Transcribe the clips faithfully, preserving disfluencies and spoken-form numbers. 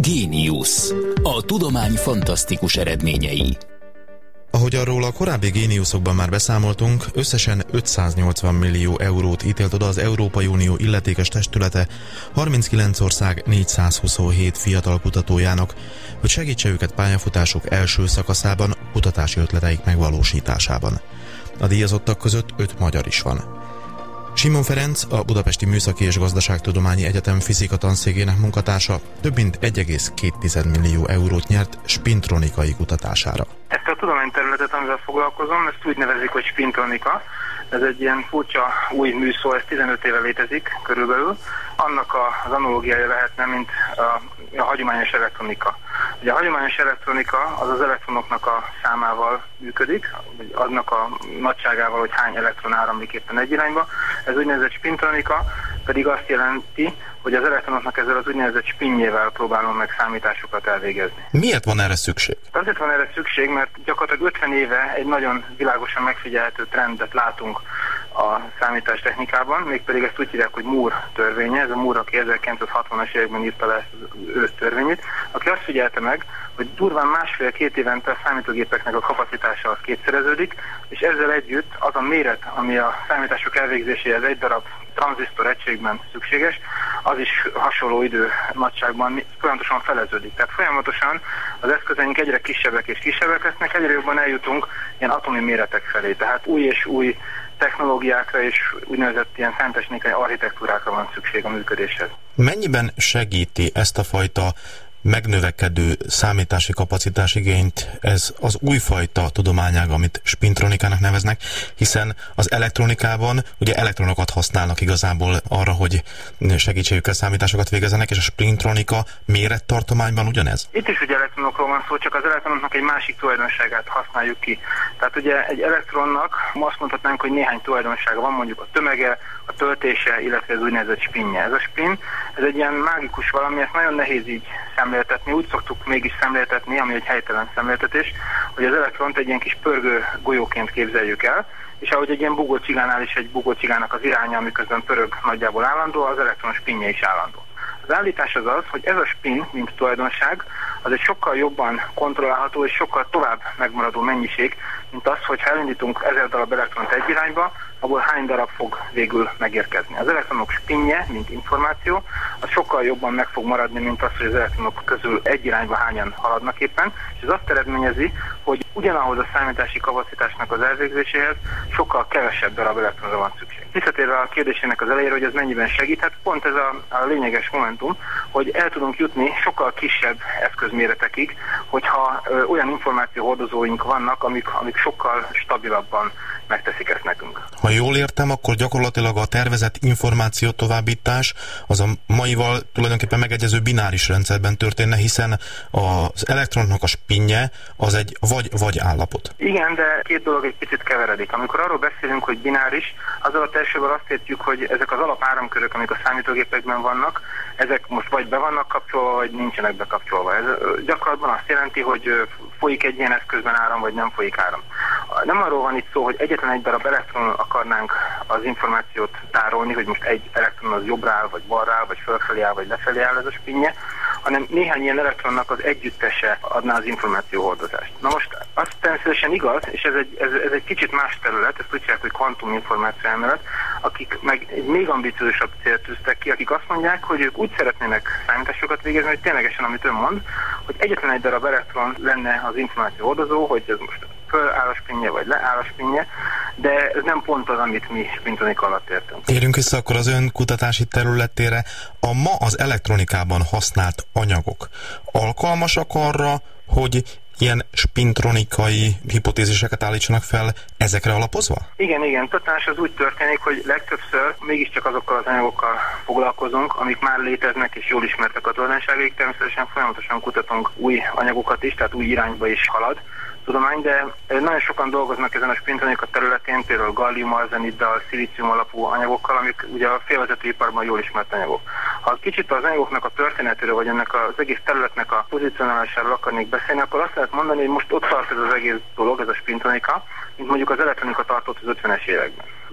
Géniusz. A tudomány fantasztikus eredményei. Ahogy arról a korábbi géniuszokban már beszámoltunk, összesen ötszáznyolcvan millió eurót ítélt oda az Európai Unió illetékes testülete harminckilenc ország négyszázhuszonhét fiatal kutatójának, hogy segítse őket pályafutásuk első szakaszában, kutatási ötleteik megvalósításában. A díjazottak között öt magyar is van. Simon Ferenc, a Budapesti Műszaki és Gazdaságtudományi Egyetem fizika tanszékének munkatársa több mint egy egész két millió eurót nyert spintronikai kutatására. Ezt a tudományterületet, amivel foglalkozom, ezt úgy nevezik, hogy spintronika. Ez egy ilyen furcsa új műszó, ez tizenöt éve létezik körülbelül. Annak az analógiája lehetne, mint a, a hagyományos elektronika. Ugye a hagyományos elektronika az az elektronoknak a számával működik, vagy aznak a nagyságával, hogy hány elektron áramlik éppen egy irányba. Ez úgynevezett spintronika pedig azt jelenti, hogy az elektronoknak ezzel az úgynevezett spinjével próbálom meg számításokat elvégezni. Miért van erre szükség? Azért van erre szükség, mert gyakorlatilag ötven éve egy nagyon világosan megfigyelhető trendet látunk a számítástechnikában, mégpedig ezt úgy hívják, hogy Moore törvénye. Ez a Moore, aki ezerkilencszázhatvanas években írta le ezt az ő törvényét, aki azt figyelte meg, hogy durván másfél-két évente a számítógépeknek a kapacitása az kétszereződik, és ezzel együtt az a méret, ami a számítások elvégzéséhez egy darab tranzisztor egységben szükséges, az is hasonló idő nagyságban folyamatosan feleződik. Tehát folyamatosan az eszközeink egyre kisebbek és kisebbek lesznek, egyre jobban eljutunk ilyen atomi méretek felé. Tehát új és új technológiákra és úgynevezett ilyen számítástechnikai architektúrákra van szükség a működéshez. Mennyiben segíti ezt a fajta megnövekedő számítási kapacitásigényt ez az újfajta tudományág, amit spintronikának neveznek, hiszen az elektronikában ugye elektronokat használnak igazából arra, hogy segítségükkel számításokat végezzenek, és a spintronika mérettartományban ugyanez? Itt is ugye elektronokról van szó, csak az elektronoknak egy másik tulajdonságát használjuk ki. Tehát ugye egy elektronnak azt mondhatnánk, hogy néhány tulajdonsága van, mondjuk a tömege, a töltése, illetve az úgynevezett spinje. Ez a spin, ez egy ilyen mágikus valami, ezt nagyon nehéz így szemléltetni, úgy szoktuk mégis szemléltetni, ami egy helytelen szemléltetés, hogy az elektront egy ilyen kis pörgő golyóként képzeljük el, és ahogy egy ilyen bugócsigánál is egy bugócigának az iránya, amiközben pörög nagyjából állandó, az elektron spinje is állandó. Az állítás az az, hogy ez a spin, mint tulajdonság, az egy sokkal jobban kontrollálható és sokkal tovább megmaradó mennyiség, mint az, hogy ha elindítunk ezer darab elektront egy irányba, abból hány darab fog végül megérkezni. Az elektronok spinje, mint információ, az sokkal jobban meg fog maradni, mint az, hogy az elektronok közül egy irányba hányan haladnak éppen, és ez azt eredményezi, hogy ugyanahoz a számítási kapacitásnak az elvégzéséhez sokkal kevesebb darab elektronra van szükség. Visszatérve a kérdésének az elejére, hogy ez mennyiben segíthet, pont ez a, a lényeges momentum, hogy el tudunk jutni sokkal kisebb eszközméretekig, hogyha ö, olyan információhordozóink vannak, amik, amik sokkal stabilabban megteszik ezt nekünk. Ha jól értem, akkor gyakorlatilag a tervezett információ továbbítás az a maival tulajdonképpen megegyező bináris rendszerben történne, hiszen az elektronnak a spinje az egy vagy-vagy állapot. Igen, de két dolog egy picit keveredik. Amikor arról beszélünk, hogy bináris, az alatt elsővel azt értjük, hogy ezek az alapáramkörök, amik a számítógépekben vannak, ezek most vagy be vannak kapcsolva, vagy nincsenek bekapcsolva. Ez gyakorlatban azt jelenti, hogy folyik egy ilyen eszközben áram, vagy nem folyik áram. Nem arról van itt szó, hogy egyetlen egy darab elektron akarnánk az információt tárolni, hogy most egy elektron az jobbra áll, vagy balra áll, vagy fölfelé áll, vagy lefelé áll ez a spinje, hanem néhány ilyen elektronnak az együttese adná az információhordozást. Na most az természetesen igaz, és ez egy, ez, ez egy kicsit más terület, ezt úgy hívják, hogy kvantuminformáció elmélet, akik meg egy még ambiciózusabb célt tűztek ki, akik azt mondják, hogy ők úgy szeretnének számításokat végezni, hogy ténylegesen, amit ön mond, hogy egyetlen egy darab elektron lenne az információhordozó, hogy ez most föláll a spinje, vagy leáll a spinje, de ez nem pont az, amit mi spintronika alatt értünk. Térjünk vissza akkor az ön kutatási területére. A ma az elektronikában használt anyagok alkalmasak arra, hogy ilyen spintronikai hipotéziseket állítsanak fel ezekre alapozva? Igen, igen. Totálás az úgy történik, hogy legtöbbször mégiscsak azokkal az anyagokkal foglalkozunk, amik már léteznek és jól ismertek a tulajdonságaik. Természetesen folyamatosan kutatunk új anyagokat is, tehát új irányba is halad tudomány, de nagyon sokan dolgoznak ezen a spintronika területén, például gallium arzeniddal, szilícium alapú anyagokkal, amik ugye a félvezetőiparban jól ismert anyagok. Ha kicsit az anyagoknak a történetéről, vagy ennek az egész területnek a pozícionálásáról akarnék beszélni, akkor azt lehet mondani, hogy most ott tart ez az egész dolog, ez a spintronika, mint mondjuk az elektronika tartott az ötvenes években.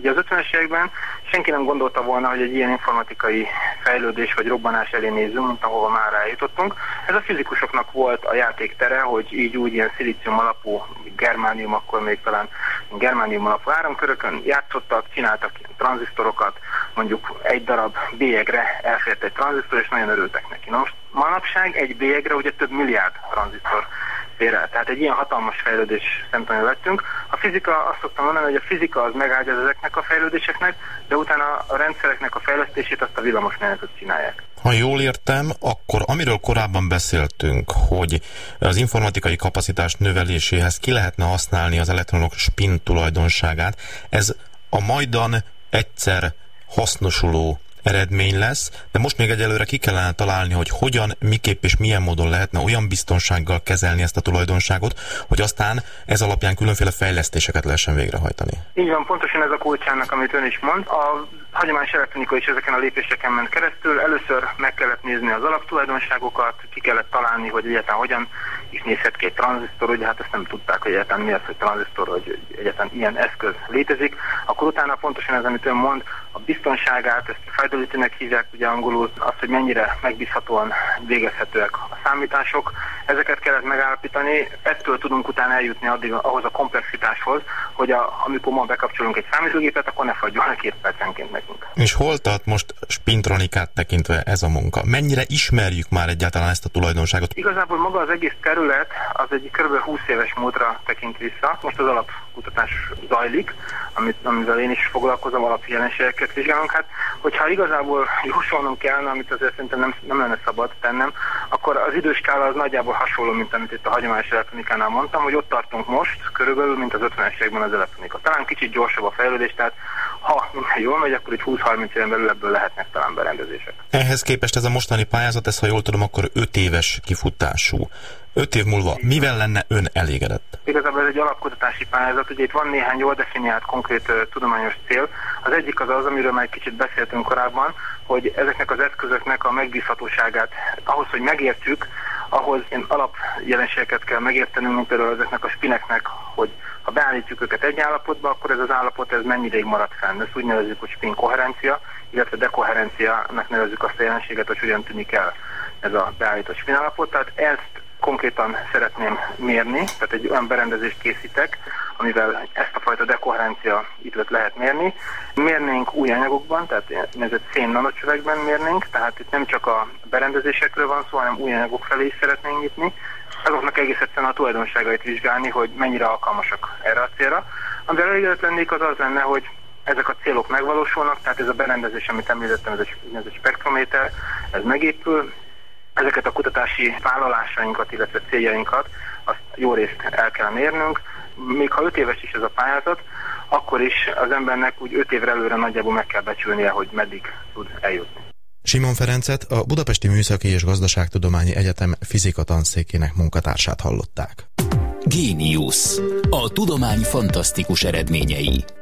Ugye az ötvenes években senki nem gondolta volna, hogy egy ilyen informatikai fejlődés vagy robbanás elé nézzünk, mint ahova már eljutottunk. Ez a fizikusoknak volt a játéktere, hogy így úgy ilyen szilícium alapú, germánium, akkor még talán germánium alapú áramkörökön játszottak, csináltak ilyen tranzisztorokat, mondjuk egy darab bélyegre elfért egy tranzisztor, és nagyon örültek neki. Na most manapság egy bélyegre ugye több milliárd tranzisztor fér el. Tehát egy ilyen hatalmas fejlődés szemtanúi lettünk. A fizika, azt szoktam mondani, hogy a fizika az megáldja ezeknek a fejlődéseknek, de utána a rendszereknek a fejlesztését azt a villamosmérnökök csinálják. Ha jól értem, akkor amiről korábban beszéltünk, hogy az informatikai kapacitás növeléséhez ki lehetne használni az elektronok spin tulajdonságát, ez a majdan egyszer hasznosuló eredmény lesz, de most még egyelőre ki kellene találni, hogy hogyan, miképp és milyen módon lehetne olyan biztonsággal kezelni ezt a tulajdonságot, hogy aztán ez alapján különféle fejlesztéseket lehessen végrehajtani. Így van, pontosan ez a kulcsának, amit ön is mond. A hagyományos elektronika is ezeken a lépéseken ment keresztül. Először meg kellett nézni az alaptulajdonságokat, ki kellett találni, hogy egyáltalán hogyan is nézhet ki egy tranzisztor, ugye hát ezt nem tudták, hogy egyáltalán mi az, hogy tranzisztor, hogy egyáltalán ilyen eszköz létezik. Akkor utána pontosan ez, amit ön mond, a biztonságát, ezt fidelity-nek hívják ugye angolul, az, hogy mennyire megbízhatóan végezhetőek a számítások, ezeket kellett megállapítani, ettől tudunk utána eljutni addig ahhoz a komplexitáshoz, hogy a, amikor ma bekapcsolunk egy számítógépet, akkor ne fagyjon le két percenként nekünk. És hol tart most spintronikát tekintve ez a munka? Mennyire ismerjük már egyáltalán ezt a tulajdonságot? Igazából maga az egész terület az egy kb. húsz éves múltra tekint vissza. Most az alapkutatás zajlik, amit, amivel én is foglalkozom, alapjelenségeket vizsgálunk. Hát, hogyha igazából jósolnom kellene, amit azért szerintem nem, nem lenne szabad tennem, akkor az időskála az nagyjából hasonló, mint amit itt a hagyományos elektronikánál mondtam, hogy ott tartunk most, körülbelül, mint az ötvenes években az elektronika. Talán kicsit gyorsabb a fejlődés, tehát ha minden jól megy, akkor egy húsz-harminc éven belül ebből lehetnek talán berendezések. Ehhez képest ez a mostani pályázat, ez, ha jól tudom, akkor öt éves kifutású. Öt év múlva mivel lenne ön elégedett? Igazából ez egy alapkutatási pályázat, ugye itt van néhány jól definiált konkrét uh, tudományos cél. Az egyik az az, amiről már egy kicsit beszéltünk korábban, hogy ezeknek az eszközöknek a megbízhatóságát, ahhoz, hogy megértsük, ahhoz ilyen alapjelenségeket kell megértenünk, mint például ezeknek a spineknek, hogy ha beállítjuk őket egy állapotba, akkor ez az állapot ez mennyi ideig marad fenn. Ezt úgy nevezzük, hogy spin koherencia, illetve dekoherenciának nevezzük azt a jelenséget, hogy hogyan tűnik el ez a beállított spin állapot. Tehát ezt konkrétan szeretném mérni, tehát egy olyan berendezést készítek, amivel ezt a fajta dekoherencia időt lehet mérni. Mérnénk új anyagokban, tehát nevezett szén nanocsövekben mérnénk, tehát itt nem csak a berendezésekről van szó, hanem új anyagok felé is szeretnénk nyitni. Azoknak egész egyszerűen a tulajdonságait vizsgálni, hogy mennyire alkalmasak erre a célra. Amivel elégedett lennék, az az lenne, hogy ezek a célok megvalósulnak, tehát ez a berendezés, amit említettem, ez egy spektrométer, ez megépül. Ezeket a kutatási vállalásainkat, illetve céljainkat, azt jó részt el kell mérnünk. Még ha öt éves is ez a pályázat, akkor is az embernek úgy öt évre előre nagyjából meg kell becsülnie, hogy meddig tud eljutni. Simon Ferencet, a Budapesti Műszaki és Gazdaságtudományi Egyetem fizika tanszékének munkatársát hallották. Géniusz. A tudomány fantasztikus eredményei.